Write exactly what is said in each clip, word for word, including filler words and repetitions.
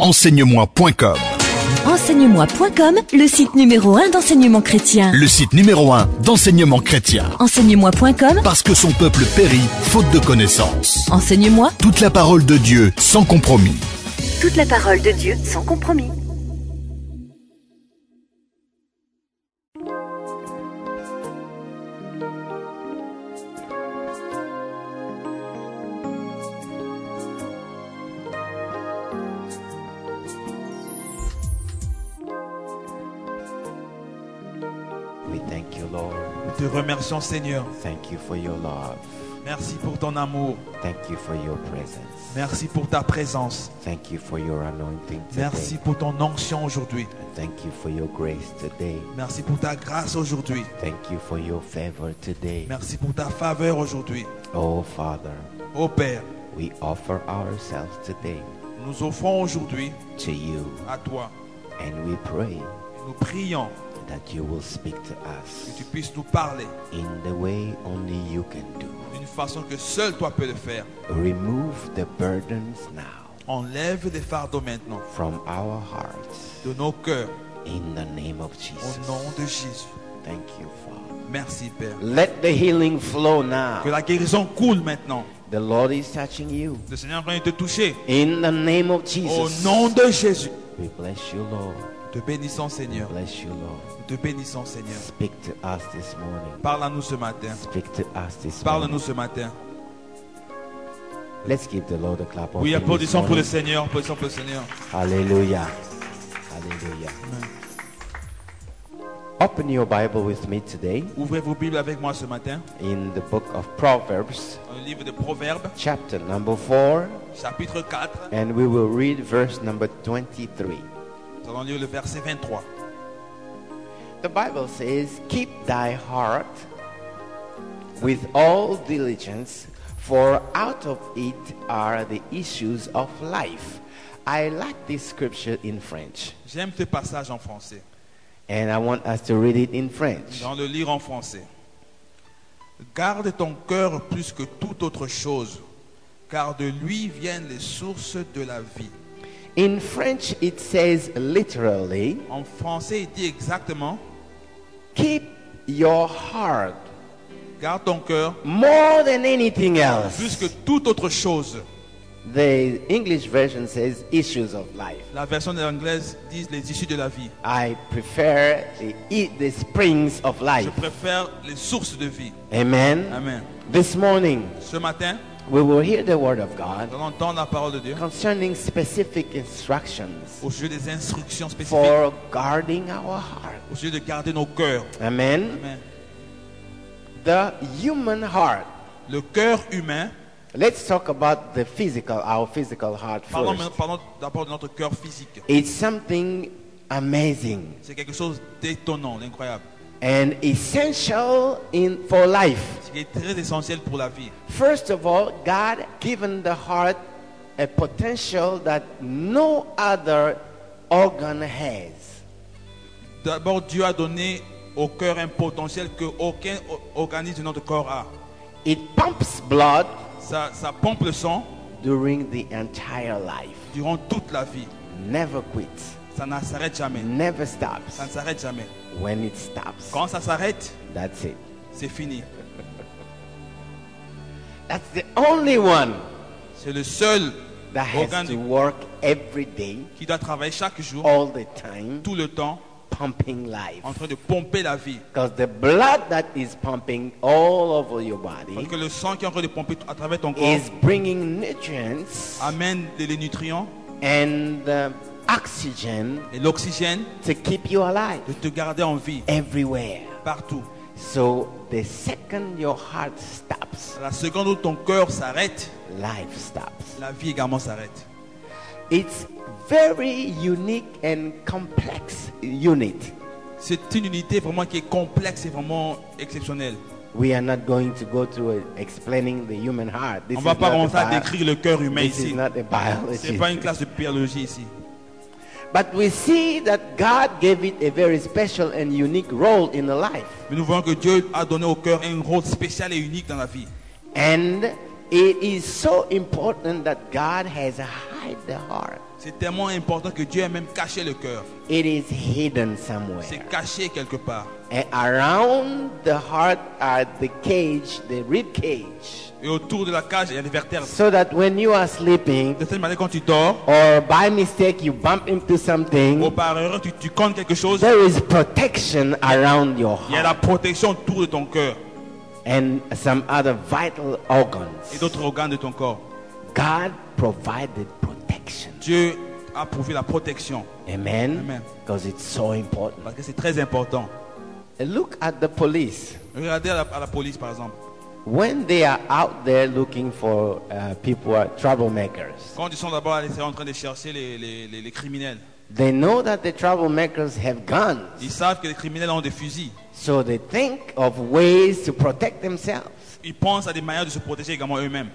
enseigne-moi point com. enseigne-moi point com, le site numéro un d'enseignement chrétien. Le site numéro un d'enseignement chrétien. enseigne-moi point com, Parce que son peuple périt faute de connaissances. Enseigne-moi. Toute la parole de Dieu sans compromis. Toute la parole de Dieu sans compromis. We thank you, Lord. Nous te remercions, Seigneur. Thank you for your love. Merci pour ton amour. Thank you for your presence. Merci pour ta présence. Thank you for your anointing today. Merci pour ton onction aujourd'hui. And thank you for your grace today. Merci pour ta grâce aujourd'hui. Thank you for your favor today. Merci pour ta faveur aujourd'hui. Oh, Father, Ô Père, we offer ourselves today nous offrons aujourd'hui to you, à toi. and we pray Nous prions that you will speak to que us tu puisses nous parler in the way only you can do. d'une façon que seul toi peux le faire. Remove the burdens now Enlève des fardeaux maintenant from our hearts de nos cœurs in the name of au Jesus. nom de Jésus. Thank you, Father. Merci Père. Let the healing flow now. Que la guérison coule maintenant. The Lord is touching you. Le Seigneur est en train de te toucher. In the name of Au Jesus. nom de Jésus. We bless you, Lord. Te bénissons Seigneur. Bless you, Lord. Te bénissons Seigneur. Speak to us this morning. Parle à nous ce matin. Speak to us this Parle-nous morning. ce matin. Let's give the Lord a clap of Oui, this applaudissons pour le morning. Seigneur. Applaudissons pour le Seigneur. Hallelujah. Hallelujah. Open your Bible with me today Ouvrez vos Bibles avec moi ce matin. in the book of Proverbs, Dans le livre de Proverbes, chapter number four, chapitre quatre. and we will read verse number twenty-three. Nous allons lire le verset vingt-trois. The Bible says, "Keep thy heart with all diligence, for out of it are the issues of life." I like this scripture in French, J'aime ce passage en français. and I want us to read it in French. Dans le lire en français. Garde ton cœur plus que toute autre chose, car de lui viennent les sources de la vie. In French, it says literally, En français, il dit exactement, "Keep your heart garde ton cœur more than anything plus else." que toute autre chose. The English version says issues of life. La version anglaise dit les issues de la vie. I prefer the, the springs of Je life. préfère les sources de vie. Amen. Amen. This morning, Ce matin, we will hear the word of God nous allons entendre la parole de Dieu concerning specific instructions au sujet des instructions spécifiques, for guarding our heart. au sujet de garder nos cœurs. Amen. Amen. The human heart. Le cœur humain, Let's talk about the physical, our physical heart parlons, first. parlons d'abord de notre cœur physique. It's something amazing C'est quelque chose d'étonnant, d'incroyable. and essential in for life. Ce qui est très essentiel pour la vie. First of all, God given the heart a potential that no other organ has. D'abord, Dieu a donné au cœur un potentiel que aucun o- organisme de notre corps a. It pumps blood Ça, ça pompe le sang during the entire life. durant toute la vie. Never quits. Ça ne s'arrête jamais. Never stops. Ça ne s'arrête jamais. When it stops, Quand ça s'arrête, that's it. c'est fini. That's the only one C'est le seul that has organe to work every day, qui doit travailler chaque jour, all the time, tout le temps, pumping life. en train de pomper la vie. Because the blood that is pumping all over your Parce body que le sang qui est en train de pomper à travers ton corps is bringing nutrients amène les nutriments and uh, oxygen et l'oxygène to keep you alive de te garder en vie everywhere. partout. So the second your heart stops, À la seconde où ton cœur s'arrête, life stops. la vie également s'arrête. It's very unique and complex unit. C'est une unité vraiment qui est complexe et vraiment exceptionnelle. We are not going to go through it, explaining the human heart. This On is ne va pas not a commencer à bio- décrire le cœur humain This is ici. not a Ce n'est biology. pas une classe de biologie ici. But we see that God gave it a very special and unique role in the life. Mais nous voyons que Dieu a donné au cœur un rôle spécial et unique dans la vie. And it is so important that God has hide the heart. C'est tellement important que Dieu a même caché le cœur. It is hidden somewhere. C'est caché quelque part. And around the heart are the cage, the rib cage. Et autour de la cage, il y a des vertèbres. So that when you are sleeping, De cette manière, quand tu dors, or by mistake you bump into ou something, par erreur, tu, tu cognes quelque chose, there is protection around your il y a la heart protection autour de ton cœur and some other vital et organs. d'autres organes de ton corps. God provided protection. Dieu a prouvé la protection Amen. Amen. Because it's so important. parce que c'est très important. Look at the police. Regardez à la, à la police, par exemple. When they are out there looking for uh, people who are troublemakers, Quand ils sont d'abord en train de chercher les, les, les, les criminels, they know that the troublemakers have guns. ils savent que les criminels ont des fusils. So they think of ways to protect themselves. Ils pensent à des manières de se protéger également eux-mêmes.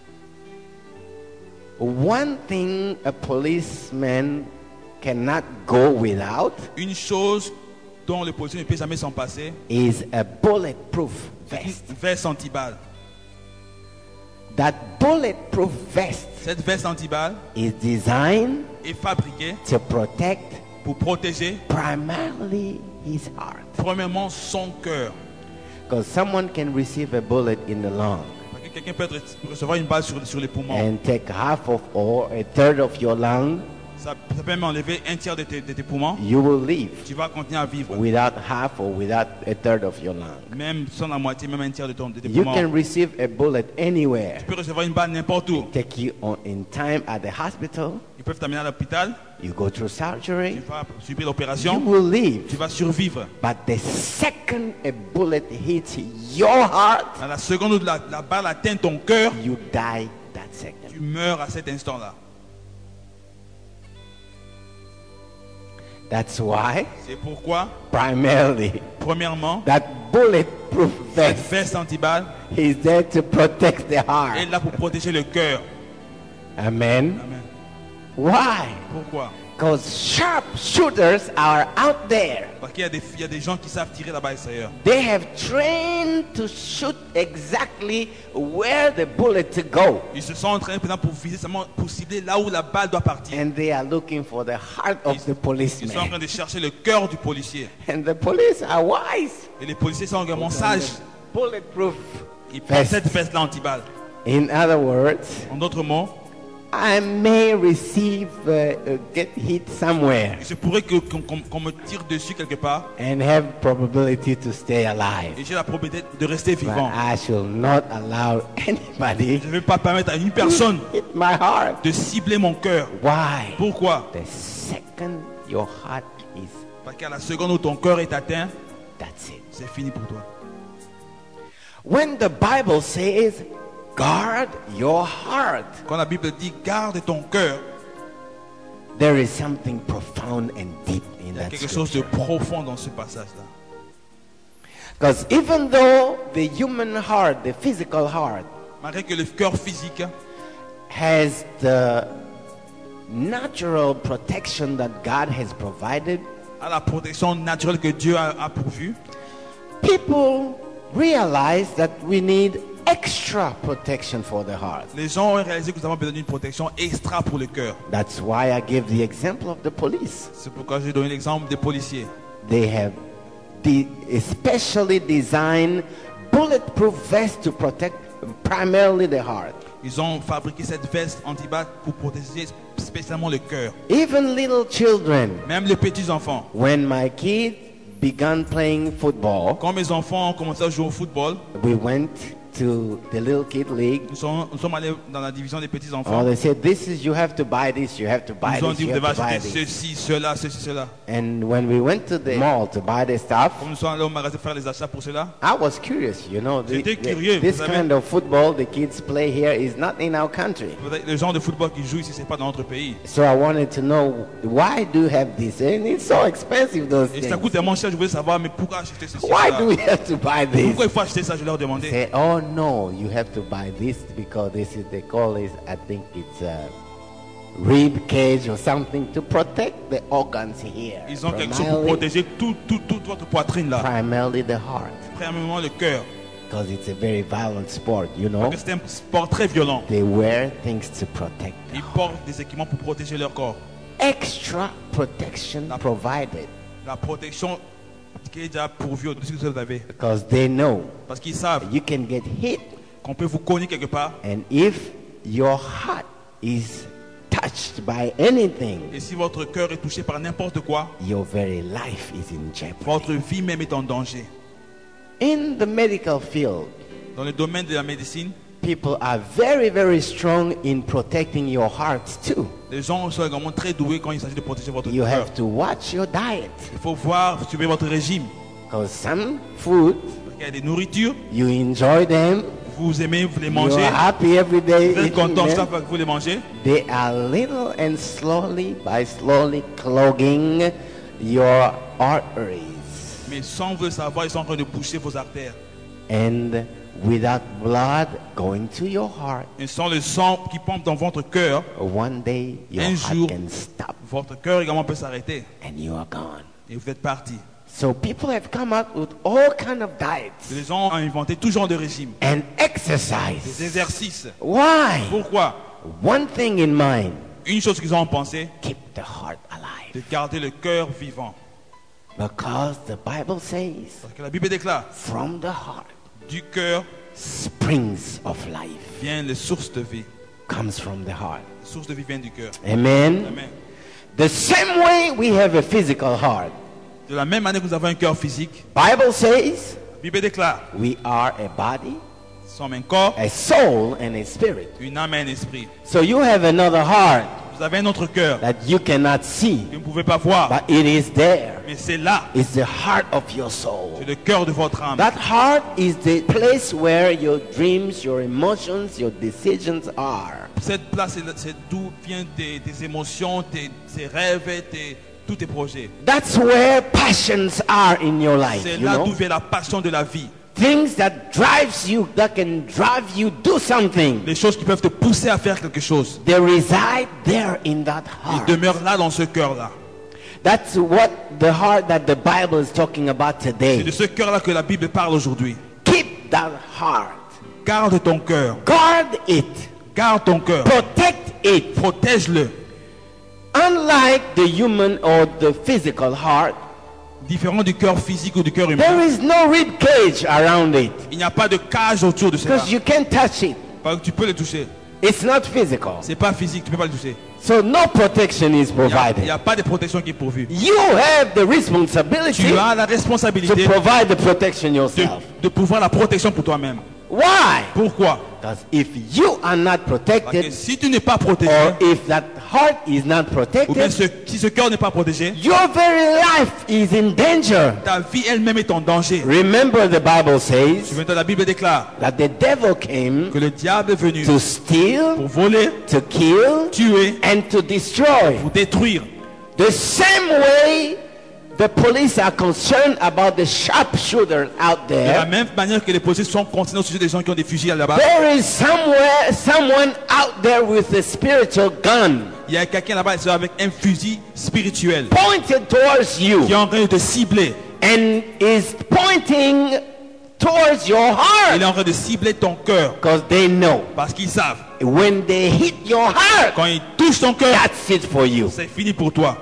One thing a policeman cannot go without Une chose dont le policier ne peut jamais s'en passer, is a bulletproof c'est vest. une veste anti-balle. That bulletproof vest Cette veste anti-balle is designed est fabriquée to protect pour protéger primarily his heart. premièrement son cœur. Because someone can receive a bullet in the lung Parce que quelqu'un peut être- recevoir une balle sur, sur les poumons. and take half of or a third of your lung, Ça, ça peut même enlever un tiers de tes, de tes poumons. you will live Tu vas continuer à vivre. without half or without a third of your lung. Même sans la moitié, même un tiers de, ton, de tes You poumons. can receive a bullet anywhere. Tu peux recevoir une balle n'importe où. Take you on in time at the hospital. Ils peuvent t'amener à l'hôpital. You go through Tu surgery. vas subir You l'opération. will live. Tu vas survivre. But the second a bullet hits your heart, Dans la seconde où la, la balle atteint ton cœur, you die that second. tu meurs à cet instant-là. That's why, C'est pourquoi, primarily, premièrement, that bulletproof cette vest veste anti-balle is there to protect the est heart. là pour protéger le cœur. Amen. Amen. Why? Pourquoi? Because sharp shooters are out there. Parce qu'il y a des, il y a des gens qui savent tirer là-bas à l'extérieur. They have trained to shoot exactly where the bullet to go. Ils se sont entraînés par exemple, pour viser seulement, pour cibler là où la balle doit partir. And they are looking for the heart of the Ils sont en policeman. train de chercher le cœur du policier. And the police are wise. Et les policiers sont également sages. Bulletproof. Ils prennent Veste. cette veste-là anti-balle. In other words, En d'autres mots, I may receive, uh, uh, get hit somewhere il se pourrait que- qu'on qu'on- qu'on me tire dessus quelque part and have probability to stay alive. et j'ai la probabilité de rester But vivant. I shall not allow anybody Je ne vais pas permettre à une personne to hit my heart. de cibler mon cœur. Why? Pourquoi? The second your heart is, Parce qu'à la seconde où ton cœur est atteint, that's it. c'est fini pour toi. When the Bible says, guard your heart, Quand la Bible dit garde ton cœur, there is something profound and deep in il y a that quelque chose de scripture. profond dans ce passage-là. Because even though the human heart, the physical heart, Malgré que le cœur physique has the natural protection that God has provided, a la protection naturelle que Dieu a, a pourvue, people realize that we need extra protection for the heart. les gens ont réalisé que nous avons besoin d'une protection extra pour le cœur. That's why I gave the example of the police. C'est pourquoi j'ai donné l'exemple des policiers. They have de- especially designed bulletproof vests to protect primarily the heart. Ils ont fabriqué cette veste anti-balle pour protéger spécialement le cœur. Even little children, Même les petits enfants. when my kids began playing football, Quand mes enfants ont commencé à jouer au football, we went to the little kid league. nous sommes, nous sommes allés dans la division des petits Oh, enfants. they said, this is, you have to buy this, you have to buy Ils ont this, dit, you vous devez have to buy acheter this. ceci, cela, ceci, cela. And when we went to the mall to buy the stuff, Comme nous sommes allés au magasin faire les achats pour cela, I was curious, you know, the, J'étais the- curieux, this vous savez. kind of football the kids play here is not in our country. le genre de football qu'ils jouent ici, c'est pas dans notre pays. So I wanted to know, why do you have this? And it's so expensive, those Et ça things. coûte tellement cher, je voulais savoir, mais pourquoi acheter ceci? Why cela? do we have to buy this? Pourquoi il faut acheter ça? Je leur demandais. Say, oh no, you have to buy this because this is, they call it, I think it's a rib cage or something to protect the organs here. Ils ont quelque chose pour Primarily, protéger tout, tout, toute votre poitrine là. primarily the heart. Premièrement le cœur. because it's a very violent sport, you know. Parce que c'est un sport très violent. They wear things to protect them. Ils portent des équipements pour protéger leur corps. Extra protection provided La protection qui est déjà pourvue au-dessus de ce que vous avez. because they know Parce qu'ils savent you can get hit, qu'on peut vous cogner quelque part. and if your heart is touched by anything, Et si votre cœur est touché par n'importe quoi, your very life is in jeopardy. votre vie même est en danger. In the medical field, Dans le domaine de la médecine, people are very, very strong in protecting your heart too. les gens sont également très doués quand il s'agit de protéger votre You cœur. have to watch your diet Il faut voir, suivre votre régime. because some food Parce qu'il y a des nourritures, you enjoy them, vous aimez, vous les you're mangez. happy every day Vous êtes eating content chaque them. fois que vous les mangez. They are little and slowly by slowly clogging your arteries, Mais sans vous le savoir, ils sont en train de boucher vos artères. and without blood going to your heart, Et sans le sang qui pompe dans votre cœur, one day your Un heart jour. can stop votre cœur également peut s'arrêter. and you are gone. Et vous êtes parti. So people have come up with all kind of diets Les gens ont inventé tout genre de régimes. and Des exercise. exercices. Why? Pourquoi? One thing in mind, Une chose qu'ils ont pensé, keep the heart alive. de garder le cœur vivant. Because the Bible says, Parce que la Bible déclare, from the heart, du cœur springs of life viennent les sources de vie. comes from the heart. Les sources de vie viennent du cœur. Amen. Amen. The same way we have a physical heart. De la même manière que nous avons un cœur physique, Bible says la Bible déclare, we are a body, nous sommes un corps, a soul, and a spirit. une âme et un esprit. So you have another heart Vous avez un autre cœur that you cannot see, que vous ne pouvez pas voir, but it is there. mais c'est là, It's the heart of your soul. c'est le cœur de votre âme. That heart is the place where your dreams, your emotions, your decisions are. Cette place, c'est- c'est d'où viennent tes, tes émotions, tes, tes rêves, tes, tous tes projets. That's where passions are in your life, C'est you là d'où know. vient la passion de la vie. Things that drives you, that can drive you do something. Les choses qui peuvent te pousser à faire quelque chose. They reside there in that Ils heart. demeurent là dans ce cœur-là. That's what the heart that the Bible is talking about C'est today. de ce cœur-là que la Bible parle aujourd'hui. Keep that heart. Garde ton cœur. Guard it. Garde ton cœur. Protect it. Protège-le. Unlike the human or the physical heart, Différent du cœur physique ou du cœur there humain. is no rib cage around it Il n'y a pas de cage autour de cela. because you can't touch it. Parce que tu peux le toucher. It's not physical. C'est pas physique, tu peux pas le toucher. So no protection is Il n'y a, il provided. y a pas de protection qui est pourvue. You have the responsibility Tu as la to responsabilité provide the protection de, yourself. de pouvoir la protection pour toi-même. Why? Pourquoi? Because if you are not Parce que protected, si tu n'es pas protégé, or if that heart is not ou bien protected, ce- si ce cœur n'est pas protégé, your very life is in danger. ta vie elle-même est en danger. Remember, the Bible says Souviens-toi, la Bible déclare that the devil came que le diable est venu to steal, pour voler, to kill, tuer, and to destroy. pour détruire. The same way the police are concerned about the sharpshooter out De la there, même manière que les policiers sont concernés au sujet des gens qui ont des fusils là-bas, there is somewhere someone out there with a spiritual gun il y a quelqu'un là-bas c'est avec un fusil spirituel pointed towards qui est you en train de te cibler. and is pointing towards your Il est heart en train de cibler ton cœur because they know parce qu'ils savent when they hit your heart, quand ils touchent ton cœur, that's it for you. c'est fini pour toi.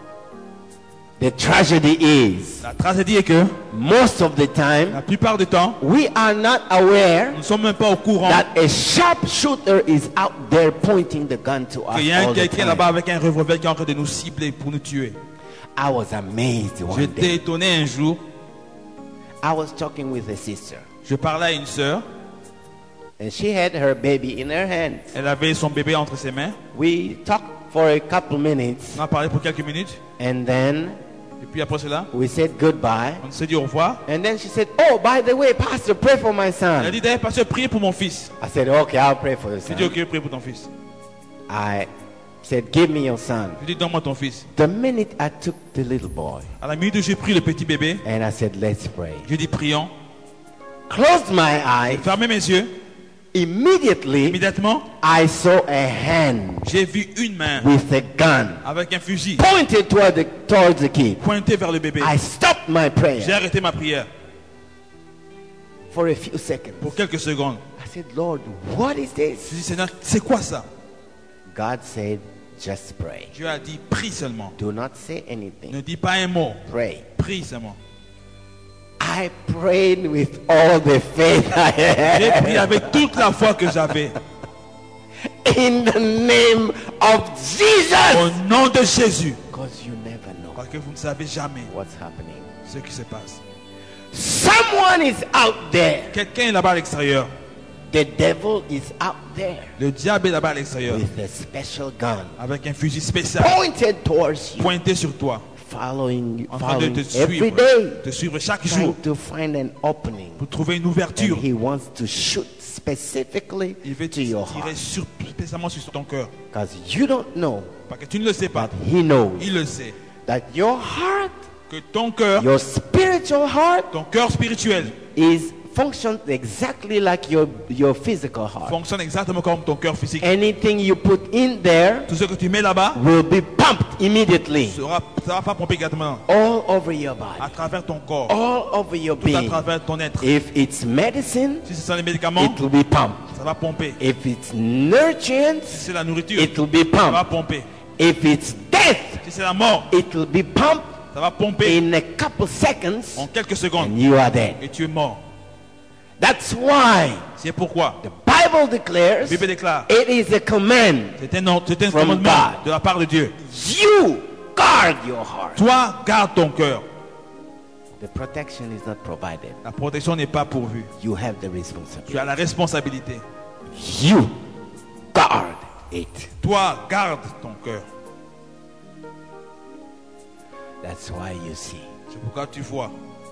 The tragedy is La tragédie est que most of the time la plupart du temps, we are not aware nous ne sommes même pas au courant that a sharpshooter is out there pointing the gun to us qu'il y a all the quelqu'un time. là-bas avec un revolver qui est en train de nous cibler pour nous tuer. I was amazed one J'étais day. étonné un jour, I was talking with a sister, je parlais à une sœur, and she had her baby in her hands. elle avait son bébé entre ses mains. We talked for a couple minutes, On a parlé pour quelques minutes and then et puis après cela, we said goodbye. on s'est dit au revoir. And then she said, "Oh, by the way, Pastor, pray for my Elle a son." dit d'ailleurs, pasteur, priez pour mon fils. I said, "Okay, I'll pray for your J'ai dit son." ok, prie pour ton fils. I said, "Give me your son." Je dis donne-moi ton fils. The minute I took the little boy, À la minute où j'ai pris le petit bébé, and I said, "Let's pray." je dis prions. Closed my eyes. Fermez mes yeux. Immediately, Immédiatement, I saw a hand j'ai vu une main with a gun avec un fusil pointed toward the, towards the kid. pointé vers le bébé. I stopped my J'ai prayer. arrêté ma prière. for a few seconds. pour quelques secondes. I said, Lord, what is Je this? dis, Seigneur, c'est quoi ça? God said, just pray. Dieu a dit, prie seulement. Do not say Ne anything. dis pas un mot. Pray. Prie seulement. I prayed with all the faith I J'ai had. prié avec toute la foi que j'avais. In the name of Jesus. Au nom de Jésus. Because you never know Parce que vous ne savez jamais what's happening. ce qui se passe. Someone is out there. Quelqu'un est là-bas à l'extérieur. The devil is out there Le diable est là-bas à l'extérieur. with a special gun Avec un fusil spécial pointed towards you, pointé sur toi. following you, En train de following te every suivre. day, Te suivre chaque trying jour. to find an opening. Pour trouver une And ouverture. he wants to shoot specifically Il veut to your tirer heart. sur, spécialement sur ton cœur. Because you don't know, Parce que tu ne le sais pas. but he knows Il le sait. that your heart, Que ton cœur, your spiritual heart, ton cœur spirituel is functions exactly like your your physical heart. fonctionne exactement comme ton cœur physique. Anything you put in there Tout ce que tu mets là-bas will be pumped immediately sera, ça va pas pomper exactement all over your à body, travers ton corps, all over your tout à being. travers ton être. If it's medicine, Si ce sont les médicaments, it will be pumped. ça va pomper. If it's nutrients, Si c'est la nourriture, it will be ça va pumped. pomper. If it's death, Si c'est la mort, it will be pumped ça va pomper in a couple seconds en quelques secondes and you are dead. et tu es mort. That's why C'est pourquoi the Bible la declares Bible déclare it is a command. c'est un, ordre- c'est un From commandement God. de la part de Dieu. You guard your heart. Toi, garde ton cœur. The protection is not provided. La protection n'est pas pourvue. You have the Tu responsibility. as la responsabilité. You guard it. Toi, garde ton cœur. That's why you see. C'est pourquoi tu vois,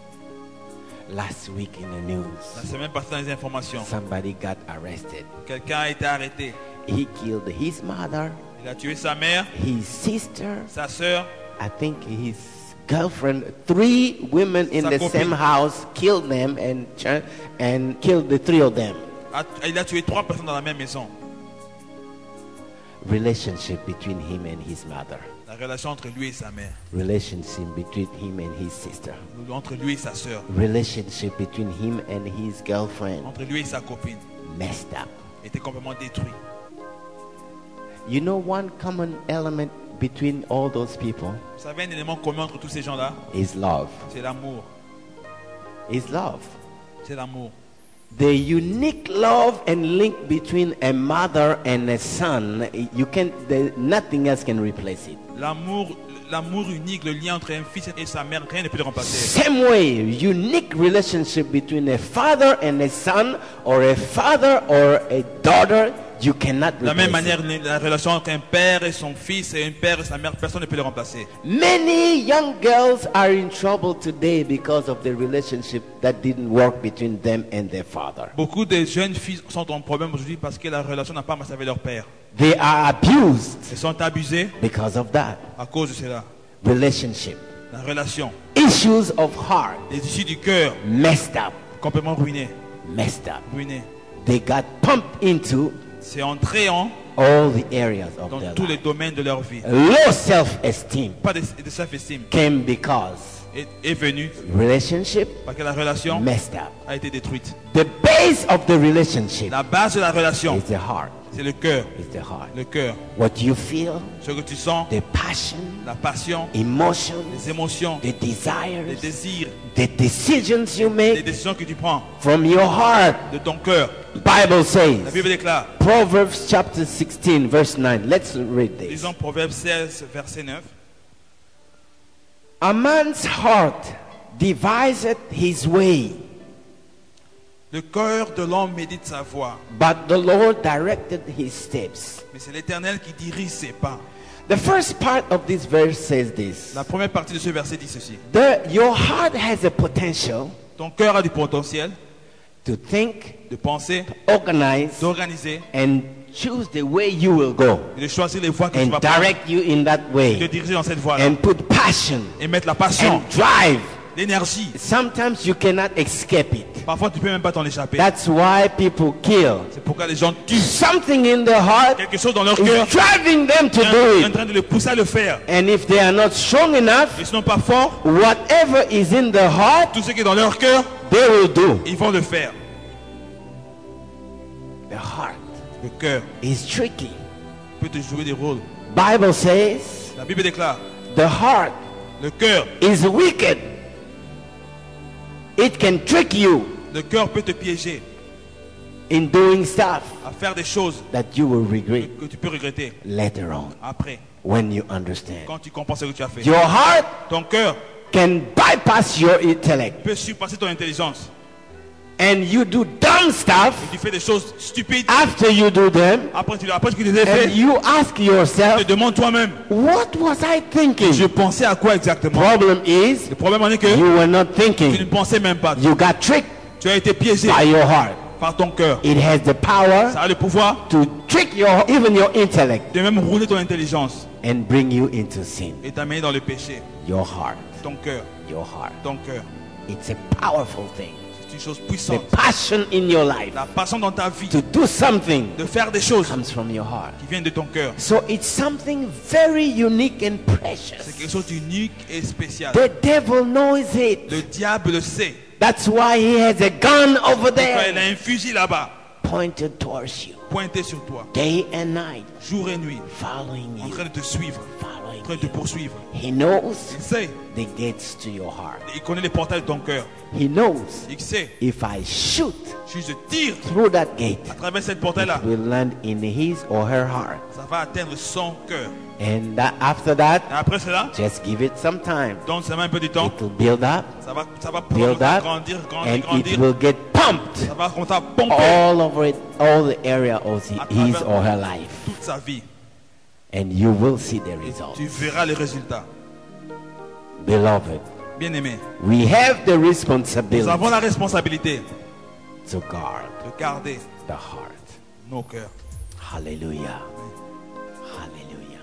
Last week in the news, la semaine passée dans les informations, somebody got arrested. quelqu'un a été arrêté. He killed his mother, Il a tué sa mère, his sister, sa sœur, I think his girlfriend. Three women in Sa the copine. same house killed them and ch- and killed the three of them. a- il a tué trois personnes dans la même maison. Relationship between him and his mother. La relation entre lui et sa mère, Relationship between him and his sister. entre lui et sa sœur, Relationship between him and his girlfriend. entre lui et sa copine, Messed up. était complètement détruit. You know one common element between all those people Vous savez, un élément commun entre tous ces gens-là, is love. c'est l'amour. Is love. C'est l'amour. The unique love and link between a mother and a son, you can there, nothing else can replace it. L'amour, l'amour unique, le lien entre un fils et sa mère, rien ne peut le remplacer. Same way, unique relationship between a father and a son, or a father or a daughter, you cannot De la même replace manière, it. la relation entre un père et son fils et un père et sa mère, personne ne peut le remplacer. Many young girls are in trouble today because of the relationship that didn't work between them and their father. Beaucoup de jeunes filles sont en problème aujourd'hui parce que la relation n'a pas marché avec leur père. They are abused Elles sont abusées because of that à cause de cela. relationship. La relation, Issues of heart, les issues du cœur, messed up, complètement ruinées. messed up. Ruinées. They got pumped into C'est entré en all the areas of dans their tous les life. domaines de leur vie. Low self-esteem Pas de, de self-esteem came because est, est venu relationship parce que la relation messed up. a été détruite. The base of the relationship La base de la relation, is the heart. c'est le cœur. Is the heart. Le cœur. What you feel, Ce que tu sens, the passion, la passion, emotions, les émotions, the les desires, désirs, the decisions you les make décisions que tu prends from your heart. de ton cœur. Bible La says, Bible déclare, Proverbs chapter sixteen, verse nine. Let's read this. lisons Proverbe seize, verset neuf. A man's heart deviseth his way, Le cœur de l'homme médite sa voie, but the Lord directed his steps. mais c'est l'Éternel qui dirige ses pas. The first part of this verse says this. La première partie de ce verset dit ceci. The, your heart has a potential Ton cœur a du potentiel to think, de penser, organize, d'organiser and choose the way you will go, et de choisir les voies que tu and vas prendre, direct you in that de way, diriger dans cette voie-là, and put passion et mettre la passion, and drive. l'énergie. Sometimes you cannot escape it. Parfois, tu peux même pas t'en échapper. That's why people kill. C'est pourquoi les gens tuent. Something in their heart Quelque chose dans leur is cœur driving them to est do en it. train de les pousser à le faire. And if they are not strong enough, Ils ne sont pas forts. whatever is in their heart, Tout ce qui est dans leur cœur, they will do. ils vont le faire. The heart Le cœur is tricky. peut te jouer des rôles. Bible says La Bible déclare, the heart le cœur, is wicked. It can trick you le cœur peut te piéger in doing stuff à faire des choses that you will regret que tu peux regretter later on après, when you understand. quand tu comprends ce que tu as fait. Your heart Ton cœur can bypass your intellect peut surpasser ton intelligence. and you do dumb stuff Tu fais des choses stupides. after you do them Après, tu, après que tu les aies and fait, you ask tu yourself, te demandes toi-même, what was I thinking? je pensais à quoi exactement? Problem is Le problème en est que you were not tu ne thinking. pensais même pas. You got tricked Tu as été piégé by your heart. par ton cœur. It has the power Ça a le pouvoir to trick your even your intellect de même rouler ton intelligence and bring you into sin. et t'amener dans le péché. Your heart, Ton cœur, your heart. ton cœur, It's a powerful thing. c'est une chose The puissante. passion in your life La passion dans ta vie to do something de faire des choses comes from your heart. qui viennent de ton cœur. So it's something very unique and C'est precious. quelque chose d'unique et spécial. The devil knows it. Le diable le sait. That's why he has a gun over Quand il a there un fusil là-bas, pointed towards you, pointé sur toi, day and night, jour et nuit, following en you, train de te suivre, en following train de te you. poursuivre. He knows Il sait, the gates to your heart. il connaît les portails de ton cœur. He knows Il sait, if I shoot si je tire through that gate, à travers cette portail-là, it will land in his or her heart. ça va atteindre son cœur. And that, after that, Et après cela, just give it some time. donne seulement un peu de temps, It will build up, ça va, ça va pouvoir build up, grandir, grandir, and it grandir. will get pumped Ça va commencer à pomper all over it, all the area of the- À his travers- or her life. toute sa vie. And you will see the Et result. tu verras les résultats. Beloved, Bien-aimé, we have the nous responsibility avons la responsabilité to guard de garder the heart. nos cœurs. Hallelujah. Hallelujah.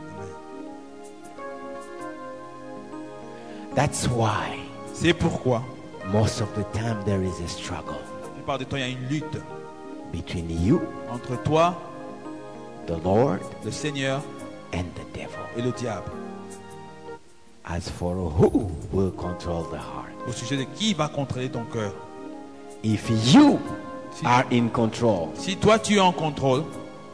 That's why C'est pourquoi, most of the time there is a struggle la plupart du temps, il y a une lutte between you, entre toi, the Lord, le Seigneur and the devil. et le diable. As for who will control the heart. Au sujet de qui va contrôler ton cœur. If you Si- are in control, Si toi tu es en contrôle,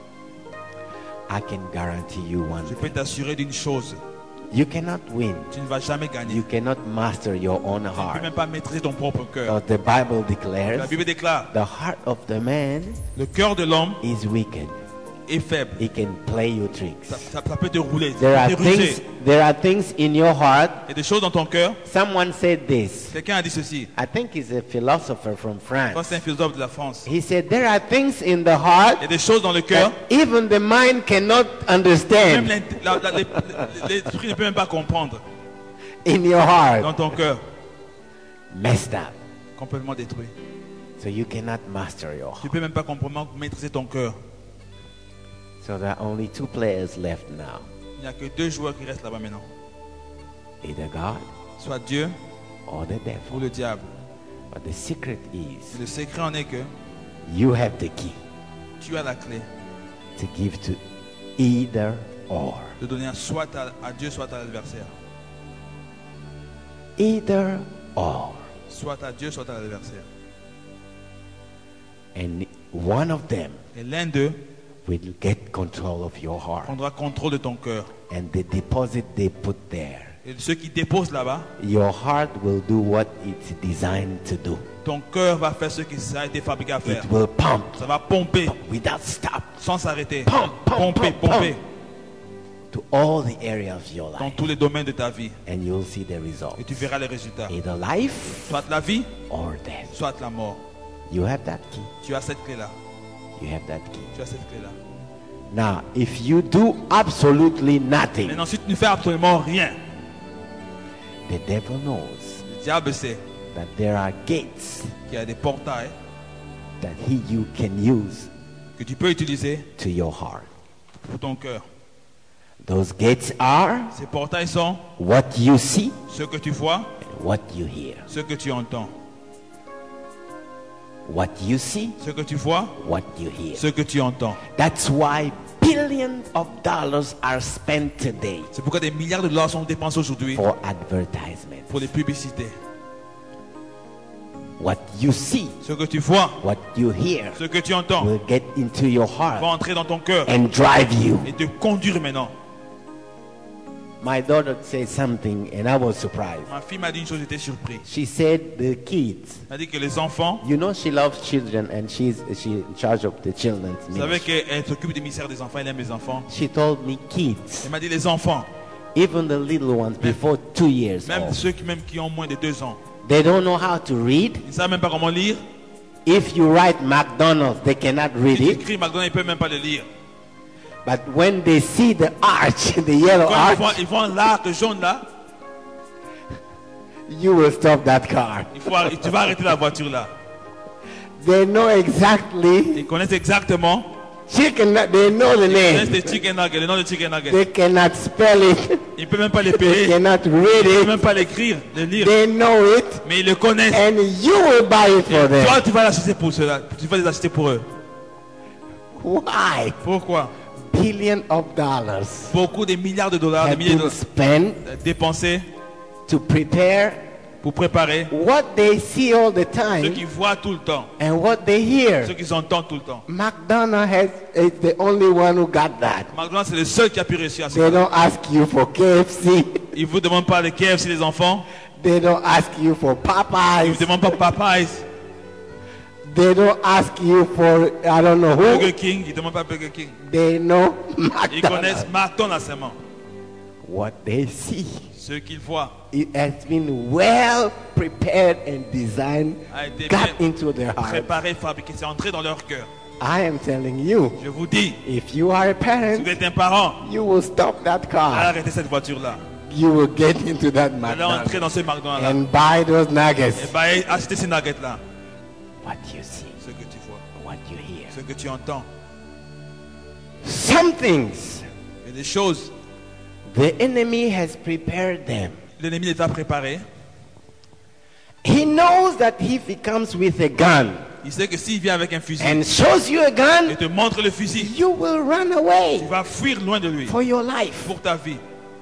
I can guarantee you one je thing. peux t'assurer d'une chose. You cannot win. Tu ne vas jamais gagner. You cannot master your own Tu ne peux heart. même pas maîtriser ton propre cœur. Because the Bible La declares Bible déclare, the heart of the man le cœur de l'homme is wicked. est faible. He can play you tricks. Ça, ça- ça peut te rouler, There ça are peut te ruser. things there are things in your heart. Il y a des choses dans ton cœur. Someone said this. Quelqu'un a dit ceci. I think he's a philosopher from Je pense que c'est un France. philosophe de la France. He said there are things in the Il y a heart des choses dans le cœur. that even the mind cannot Même understand l'int- la- la- l'es- l'esprit ne peut même pas comprendre. in your heart. Dans ton cœur, Messed up. complètement détruit. So you cannot master your Tu heart. peux même pas complètement maîtriser ton cœur. So there are only two players left now. Il n'y a que deux joueurs qui restent là-bas maintenant. Either God Soit Dieu or the ou devil. le diable. But the secret Et is le secret en est que you have the key tu as la clé to give to either or. de donner soit à, à Dieu, soit à l'adversaire. Either or. Soit à Dieu, soit à l'adversaire. And one of them Et l'un d'eux will get control of your heart. prendra contrôle de ton cœur. And the deposit they put there, Et ceux qui déposent là-bas, your heart will do what it's designed to do. ton cœur va faire ce qui ça a été fabriqué à faire. It will pump Ça va pomper without stop sans s'arrêter. Pump, pump, Pomper, pump, pomper to all the area of your dans life. tous les domaines de ta vie. And you'll see the result. Et tu verras les résultats. Either life Soit la vie, or death. soit la mort. You have that key. Tu as cette clé-là. You have that key. Tu as cette clé-là. Now, if you do absolutely nothing, Maintenant, si tu ne fais absolument rien, the devil knows le diable sait that there are gates qu'il y a des portails that he you can use que tu peux utiliser to your heart. pour ton cœur. Those gates are Ces portails sont what you see ce que tu vois, and what you hear. ce que tu entends. what you see, ce que tu vois, what you hear. ce que tu entends. That's why billions of dollars are spent today C'est pourquoi des milliards de dollars sont dépensés aujourd'hui for advertisements. pour les publicités. What you see, Ce que tu vois, what you hear ce que tu entends, will get into your va heart entrer dans ton cœur and drive you. et te conduire maintenant. My daughter said something and I was surprised. Ma fille m'a dit une chose, j'étais surpris. She said the kids, Elle a dit que les enfants, you know, she loves children and she's she in charge of the children's vous savez ministry. qu'elle s'occupe des ministères des enfants, elle aime les enfants. She told me kids, Elle m'a dit les enfants, even the little ones before two years même old, ceux qui, même qui ont moins de deux ans, they don't know how to read. ils ne savent même pas comment lire. If you write McDonald's, they cannot read Si tu it. écris McDonald's, ils ne peuvent même pas le lire. But when they see the arch, the yellow Quand ils voient, arch, ils voient l'arc jaune là, you will stop that car. il faut, arr- tu vas arrêter la voiture là. They know exactly Ils connaissent exactement, chicken. They know the ils connaissent name. les chicken nuggets, le nom de chicken nuggets. They cannot spell it. Ils ne peuvent même pas les They payer, cannot ils ne read peuvent it. même pas l'écrire, le lire. They know it, Mais ils le connaissent. and you will buy it for them. Toi, tu vas l'acheter pour cela. Tu vas les acheter pour eux. Why? Pourquoi? Billion of dollars Beaucoup de milliards de dollars, de have milliers de been dollars spent dépensés to prepare pour préparer what they see all the ceux time qui voient tout le temps, and what they hear. ceux qui entendent tout le temps. McDonald's has is the only one who got that. McDonald's, c'est le seul qui a pu réussir à They ça. don't ask you for K F C. Ils ne vous demandent pas les K F C, les enfants. They don't ask you for Ils ne Popeyes. vous demandent pas Popeyes, They don't ask you for I don't know who. Burger King. Ils ne demandent pas Burger King. They know Ils connaissent McDonald's. McDonald's seulement. What they see, Ce qu'ils voient it has been well prepared and designed, a été got bien into their heart. préparé, fabriqué. C'est entré dans leur cœur. I am telling you, Je vous dis, if you are a si parent, vous êtes un parent, you will stop that car. arrêtez cette voiture-là. You will get into that Vous allez entrer McDonald's dans ce McDonald's-là. and buy those Et nuggets. bah, achetez ces nuggets-là. What you see, Ce que tu vois, what you hear. ce que tu entends. Some things Il y a des choses, the enemy has prepared them. l'ennemi les a préparées. He knows that if he comes with a gun Il sait que s'il vient avec un fusil and shows you a et gun, te montre le fusil, you will run tu away vas fuir loin de lui for your life. pour ta vie.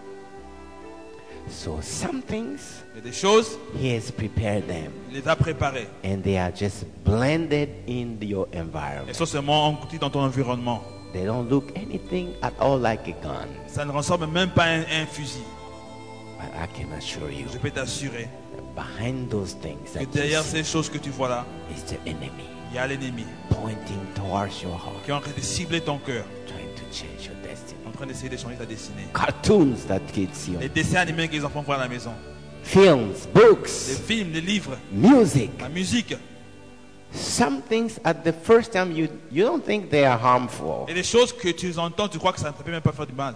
So some things Il y a des choses, he has prepared them il les a préparées. and they are just blended in your Elles environment. sont seulement englouties dans ton environnement. They don't look anything at all like a gun. Ça ne ressemble même pas à un, à un fusil. But I can assure you, Je peux t'assurer that behind those things que that you derrière see ces choses que tu vois là, is the enemy il y a l'ennemi pointing towards your heart, qui est en train de cibler ton cœur, trying to change your destiny. en train d'essayer de changer ta destinée. Cartoons that kids see, Les dessins animés que les enfants voient à la maison, films, les books, films, les livres, music. la musique. Some things at the first time you you don't think they are harmful, Et les choses que tu entends, tu crois que ça ne peut même pas faire du mal.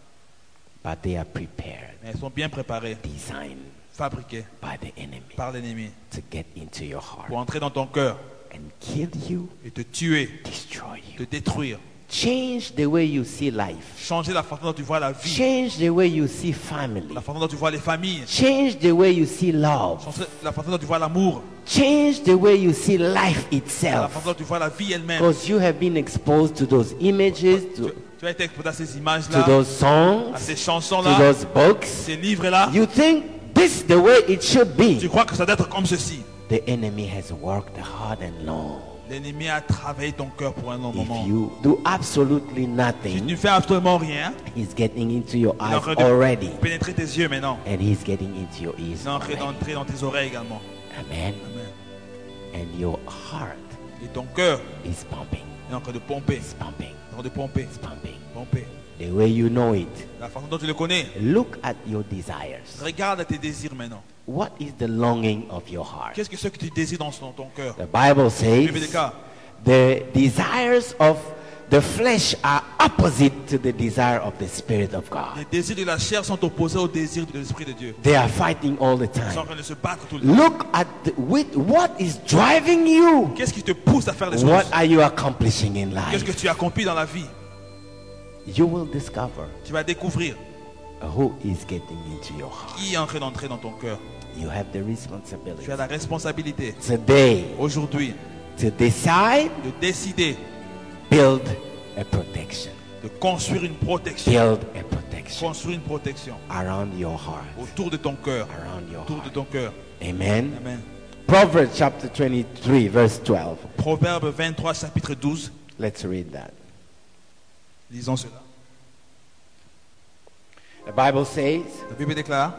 but they are prepared, Mais elles sont bien préparées, designed fabriquées by the enemy par l'ennemi to get into your heart pour entrer dans ton cœur and kill you, et te tuer, destroy te you, détruire. change the way you see life, Changer la façon dont tu vois la vie, change the way you see family, la façon dont tu vois les familles, change the way you see love, changer la façon dont tu vois l'amour, change the way you see life la itself, façon dont tu vois la vie elle-même. because you have been exposed to those images, Tu, to, tu as été exposé à ces to images-là, those à songs, ces to chansons-là, those books. ces livres-là. You think this is the way it should Tu be. crois que ça doit être comme ceci. The enemy has worked hard and long. L'ennemi a travaillé ton cœur pour un long If moment. you do absolutely Si tu nothing, ne fais absolument rien, he's getting into your il est en eyes train de already, pénétrer tes yeux maintenant. and he's getting into your ears Il est en train already. d'entrer dans tes oreilles également. Amen. Amen. And your heart Et ton cœur is pumping, est en train de pomper, it's pumping, en train de pomper, it's pumping. pomper. The way you know it. La façon dont tu le connais. Look at your desires. Regarde tes désirs maintenant. What is the longing of your heart? Qu'est-ce que c'est que tu désires dans ton ton cœur? The Bible says Bible déclare, the desires of the flesh are opposite to the desire of the Spirit of God. les désirs de la chair sont opposés aux désirs de l'Esprit de Dieu. They are fighting all the Ils sont en time. train de se battre tout le temps. Look at the, with what is driving you. Qu'est-ce qui te pousse à faire des choses? What are you accomplishing in Qu'est-ce que life? tu accomplis dans la vie? You will discover Tu vas découvrir who is getting into your heart. qui est en train d'entrer dans ton cœur. You have the Tu responsibility as la responsabilité today aujourd'hui to decide, de décider build a protection. de construire une protection. Build a protection Construire une protection around your heart. autour de ton cœur. Around your Autour de heart. ton cœur. Amen. Amen. Proverbs chapter twenty-three, verse twelve. Proverbe vingt-trois, chapitre douze. Let's read that. Lisons cela. The Bible says, La Bible déclare: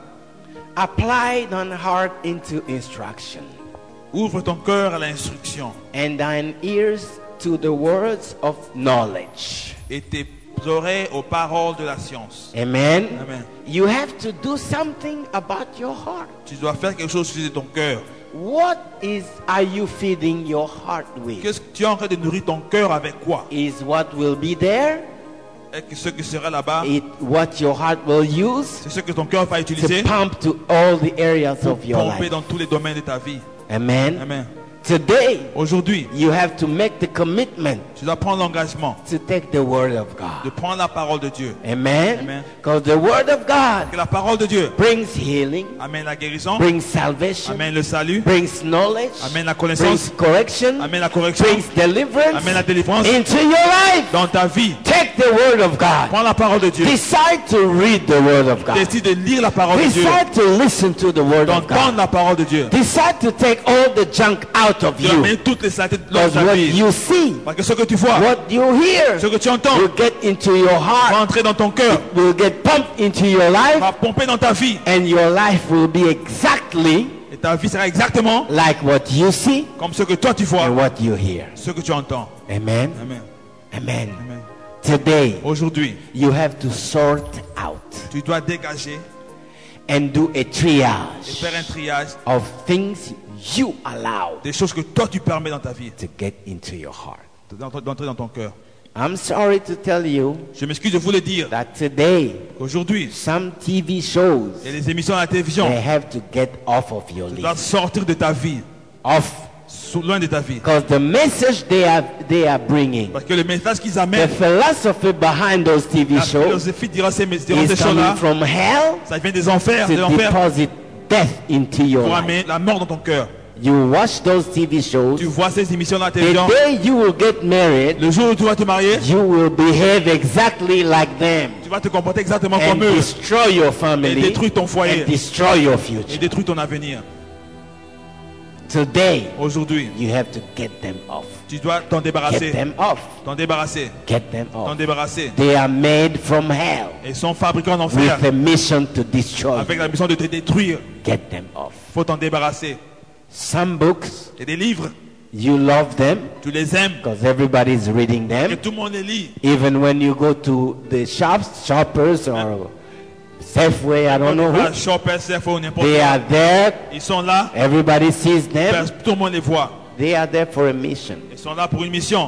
apply thine heart into instruction, ouvre ton cœur à l'instruction and thine ears to the words of knowledge. et tes oreilles aux paroles de la science. Amen. Amen. You have to do something about your heart. Tu dois faire quelque chose sur ton cœur. What is are you feeding your heart with? Qu'est-ce que tu es en train de nourrir ton cœur avec quoi? Is what will be there? Est-ce que ce qui sera là-bas, It what your heart will use c'est ce que ton cœur va to utiliser pump to all the areas pour of your pomper life. dans tous les domaines de ta vie. Amen. Amen. Today, Aujourd'hui, you have to make the commitment tu dois prendre l'engagement to take the word of de God. prendre la parole de Dieu. Amen. Amen. Because the word of God Que la parole de Dieu brings healing, amène la guérison, brings salvation, amène le salut, brings knowledge, amène la connaissance, brings correction, amène la correction, brings deliverance amène la délivrance into your life. dans ta vie. Take the word of God. Prends la parole de Dieu. Decide to read the word of God. Décide de lire la parole de Dieu, Decide to listen to the word of d'entendre God. la parole de Dieu. Decide to take all the junk out of Tu amènes you. toutes les saletés de Because ta what vie. you see, Parce que ce que tu vois, what you hear, ce que tu entends, will get into your va heart, entrer dans ton cœur, will get pumped into your life, va pomper dans ta vie. and your life will be exactly Et ta vie sera exactement like what you see comme ce que toi tu vois, and what you hear. ce que tu entends. Amen. Amen. Amen. Amen. Today, Aujourd'hui, you have to sort out tu dois dégager and do a et triage faire un triage of things you allow des choses que toi tu permets dans ta vie to get into your heart. d'entrer d'entrer dans ton cœur. I'm sorry to tell you Je m'excuse de vous le dire. that today Aujourd'hui, some T V shows il y a des émissions à la télévision. they have to get off of your Tu dois list. sortir de ta vie, Off. sous- loin de ta vie. Because the message they are they are bringing, Parce que le message qu'ils the amènent, philosophy behind those T V la shows philosophie durant ces, durant ces is coming shows-là, from hell ça vient des enfers, to des enfers deposit death into your pour life. amener la mort dans ton cœur. You watch those T V shows, Tu vois ces émissions à la the télévision. day you will get married, Le jour où tu vas te marier, you will behave exactly like them tu vas te comporter exactement and comme eux destroy your et family détruire ton foyer and destroy your et future. détruire ton avenir. Today, Aujourd'hui, you have to get them off. tu dois t'en Get débarrasser. them off. T'en débarrasser. Get them T'en off. débarrasser. They are made from hell Ils sont fabriqués en enfer with a mission to destroy avec you. la mission de te détruire. Get them off. Faut t'en débarrasser. Some books, Il y a des livres, you love them tu les aimes, because everybody is reading et them. tout le monde les lit. Even when you go to the shops, shoppers or Safeway, I don't know À who, Shoppers, Sephora ou n'importe they are quoi. there. Ils sont là, Everybody sees them. tout le monde les voit. They are there for a mission. Ils sont là pour une mission.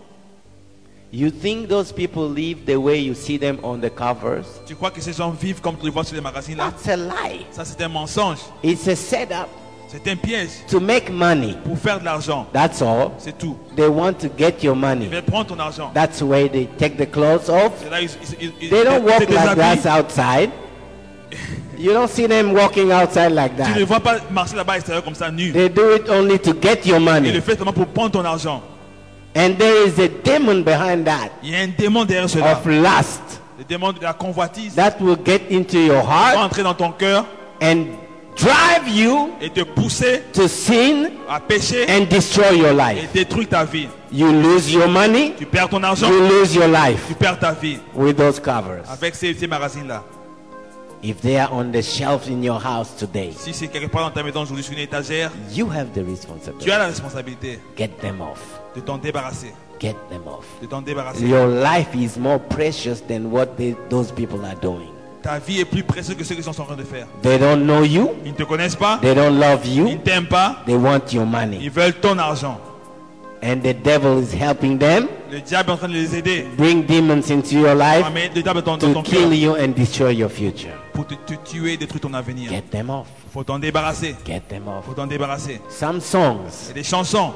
You think those people live the way you see them on the covers? Tu crois que ces gens vivent comme tu les vois sur les magazines là? That's a lie. Ça c'est un mensonge. It's a setup C'est un piège to make money. pour faire de l'argent. That's all. C'est tout. They want to get your Ils money. veulent prendre ton argent. That's why they take the clothes off. C'est là ils, ils, ils, They don't ils walk te like that déshabillent. outside. You don't see them walking outside like Tu ne that. vois pas marcher là-bas à l'extérieur comme ça nu. They do it only to get your Ils le money. font seulement pour prendre ton argent. And there is a demon behind that Il y a un démon derrière cela. of lust Le démon de la convoitise that will get into your va heart entrer dans ton cœur and drive you et te pousser to sin à pécher and destroy your et life. détruire ta vie. You lose your money, Tu perds ton argent, you lose your life tu perds ta vie with those covers. avec ces, ces magazines-là. If they are on the shelf in your house today, Si c'est quelque part dans ta maison aujourd'hui sur une étagère, you have the tu responsibility. as la responsabilité Get them off. de t'en débarrasser. Get them off. De t'en débarrasser. Your life is more precious than what they, those people are doing. Ta vie est plus précieuse que ce qu'ils sont en train de faire. They don't know you. Ils ne te connaissent pas, They don't love ils you. ne t'aiment pas, They want your money. ils veulent ton argent. And the devil is helping them Le diable est en train de les aider. bring demons into your life Mais le diable est dans, dans to ton cœur kill you and destroy your future. pour te, te tuer et détruire ton avenir. Get them off. Faut t'en débarrasser. Get them off. Faut t'en débarrasser. Some songs, C'est des chansons.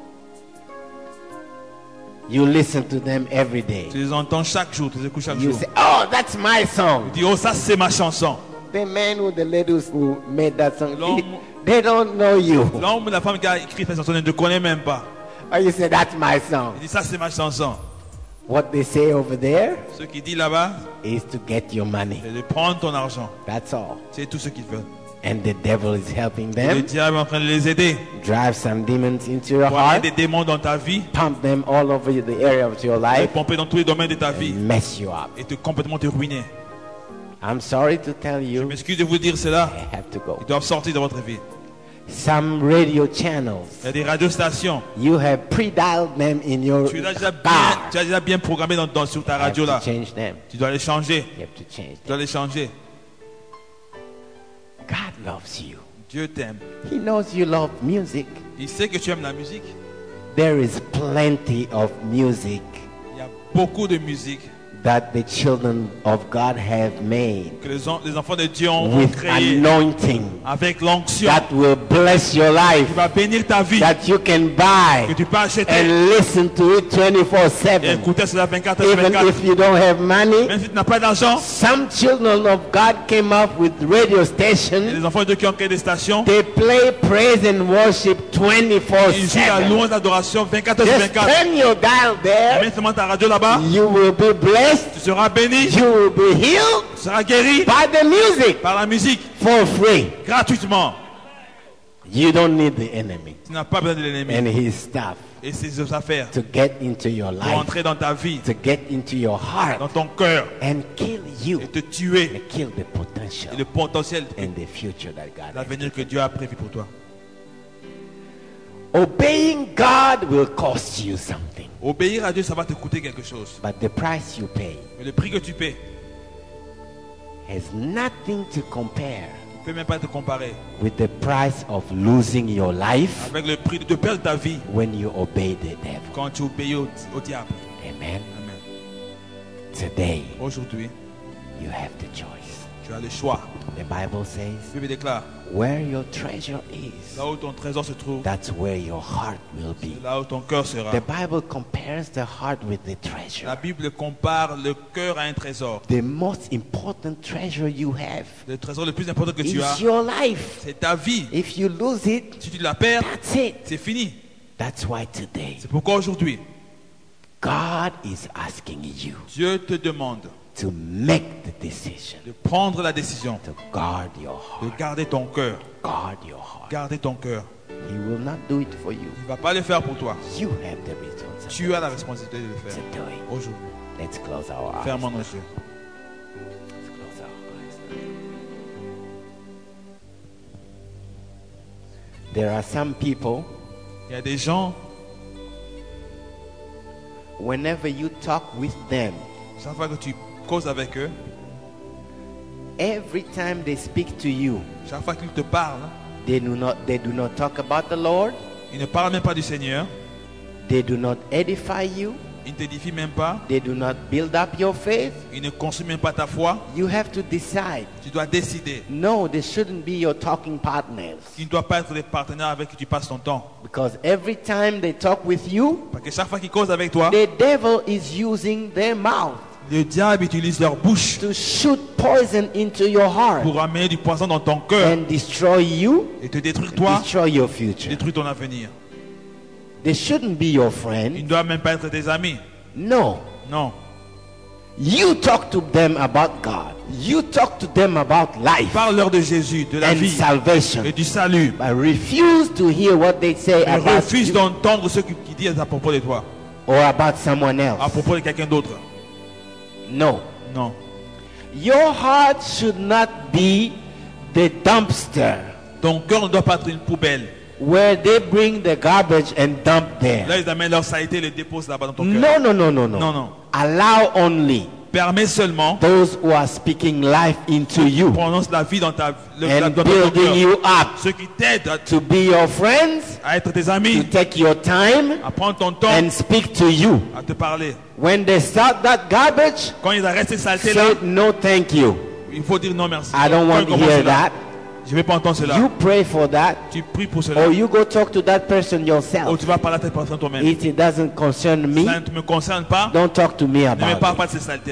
you listen to them every day. Tu les entends chaque jour, tu les écoutes chaque You jour. say, oh, that's my song. Tu dis, oh, ça c'est ma chanson. The man or the ladies who made that song, L'homme- they, they don't know you. L'homme ou la femme qui a écrit cette chanson ne te connaît même pas. Or you say, that's my song. Il dit ça c'est ma chanson. What they say over there Ce qu'il dit là-bas, is to get your money. c'est de prendre ton argent. That's all. C'est tout ce qu'ils veulent. And the devil is helping Et le them diable est en train de les aider. drive some demons into your Pour amener heart, des démons dans ta vie, pump them all over the area of your les life, pomper dans tous les domaines de ta vie and mess you up. et te complètement te ruiner. I'm sorry to tell Je you, m'excuse de vous dire cela. I have to go. Ils doivent sortir de votre vie. Some radio Il channels, y a des radiostations. you have pre-dialed them in your Tu as déjà bien, car. tu as déjà bien programmé dans, dans- sur ta You have radio to là. change them. Tu dois les changer. You have to change Tu dois them. les changer. God loves you. Dieu t'aime. He knows you love music. Il sait que tu aimes la musique. There is plenty of music Il y a beaucoup de musique that the children of God have made que les, en- les enfants de Dieu ont with créé anointing avec l'onction that will bless your life, qui va bénir ta vie, that you can buy que tu peux acheter and listen to it twenty-four et seven. écouter cela vingt-quatre heures sur Even vingt-quatre. if you don't have money, Même si tu n'as pas d'argent, some children of God came up with radio et stations. les enfants de Dieu qui ont créé des stations, They play praise and worship twenty-four ils jouent la seven. louange d'adoration vingt-quatre heures sur Just vingt-quatre. turn your dial Et there. mets seulement ta radio là-bas, You will be blessed. tu seras béni, You will be healed tu seras guéri by the music par la musique, for free. gratuitement. You don't need the enemy Tu n'as pas besoin de l'ennemi and his stuff et ses affaires to get into your pour life, entrer dans ta vie, to get into your heart dans ton cœur and kill you et te tuer and kill the potential et le potentiel, and the future that God has. l'avenir que Dieu a prévu pour toi. Obeying God will cost you something, Obéir à Dieu, ça va te coûter quelque chose. but the price you pay Mais le prix que tu paies has nothing to compare ne peut même pas te comparer with the price of losing your life avec le prix de perdre ta vie when you obey the devil. quand tu obéis au, au diable. Amen. Amen. Today Aujourd'hui, you have the choice. tu as le choix. The Bible says, La Bible déclare, where your treasure is, là où ton trésor se trouve, that's where your heart will be. là où ton cœur sera. The Bible compares the heart with the La treasure. Bible compare le cœur à un trésor. The most important treasure you have Le trésor le plus important que tu is as, your life. c'est ta vie. If you lose it, Si tu la perds, that's it. c'est fini. That's why today C'est pourquoi aujourd'hui, God is asking you Dieu te demande to make the decision de prendre la décision to guard your de heart. garder ton cœur. Guard your heart. Garder ton cœur. He will not do it for you. Il ne va pas le faire pour toi. You have the responsibility Tu as la responsabilité de le to faire. do it. Aujourd'hui, Let's close our eyes. fermons nos yeux. Let's close our eyes. There are some people, Il y a des gens, whenever you talk with them, chaque fois que tu causes avec eux, every time they speak to you, chaque fois qu'ils te parlent, they do not they do not talk about the Lord. ils ne parlent même pas du Seigneur, They do not edify you. ils ne t'édifient même pas, They do not build up your faith. ils ne construisent même pas ta foi. You have to decide. Tu dois décider. No, they shouldn't be your talking partners. Tu ne dois pas être les partenaires avec qui tu passes ton temps. Because every time they talk with you, Parce que chaque fois qu'ils causent avec toi, the devil is using their mouth le diable utilise leur bouche to shoot poison into your heart pour amener du poison dans ton cœur and destroy you, et te détruire toi, destroy your future. détruire ton avenir. They shouldn't be your Ils friend. ne doivent même pas être tes amis. No. Non. You talk to them about God. You talk to them about life Parle-leur de Jésus, de la and vie salvation. et du salut. But refuse to hear what they say Mais about refuse you d'entendre ce qu'ils qu'ils disent à propos de toi, or about someone à else. propos de quelqu'un d'autre. No. Non. Your heart should not be the dumpster Ton cœur ne doit pas être une poubelle. where they bring the garbage and dump there. Là, ils amènent leur saleté et le déposent là-bas dans ton cœur. No, no, no, no, no. Non, non. Allow only Permets seulement, those who are speaking life into you prononce la vie dans ta le- la- and dans ton cœur. building you up Ceux qui t'aident à, to be your friends, à être tes to amis, take your time à prendre ton temps, and speak to you. à te parler. When they start that garbage, Quand ils arrêtent ces saletés là, say no thank you. il faut dire non merci. I don't Quand want ils to commencent hear cela, that. je ne vais pas entendre cela. You pray for that Tu pries pour cela. or you go talk to that person Ou yourself. tu vas parler à cette personne toi-même. If it doesn't concern me, Ça ne me concerne pas. don't talk to me Ne me about parle it. pas de ces saletés là.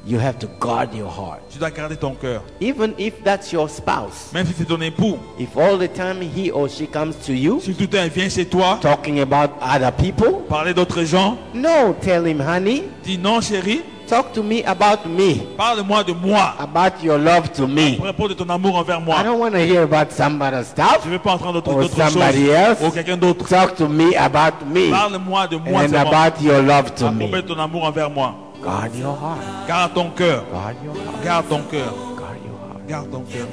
You have to guard your heart. Tu dois garder ton cœur. Even if that's your spouse. Même si c'est ton époux. If all the time he or she comes to you, Si tout le temps il vient chez toi, talking about other people, parler d'autres gens, no, tell him, honey, dis non chérie, talk to me about me, parle-moi de moi. about your love to me. À propos de ton amour envers I moi. don't want to hear about somebody's stuff. Je ne veux pas entendre d'autres Or d'autres choses somebody else. ou quelqu'un d'autre. Talk to me about me Parle-moi de moi and seulement. about your love to À me. propos de ton amour envers moi. Guard your heart. Garde ton cœur. Guard your heart. Garde ton cœur. Guard your heart. Garde ton cœur.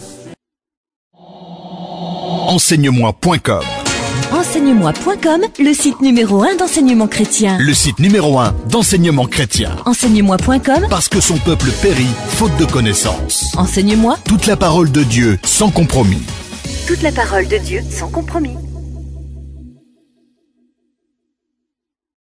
enseignemoi point com, enseignemoi point com, le site numéro un d'enseignement chrétien. le site numéro un d'enseignement chrétien. enseignemoi point com, Parce que son peuple périt faute de connaissance. enseigne-moi Toute la parole de Dieu sans compromis. toute la parole de Dieu sans compromis.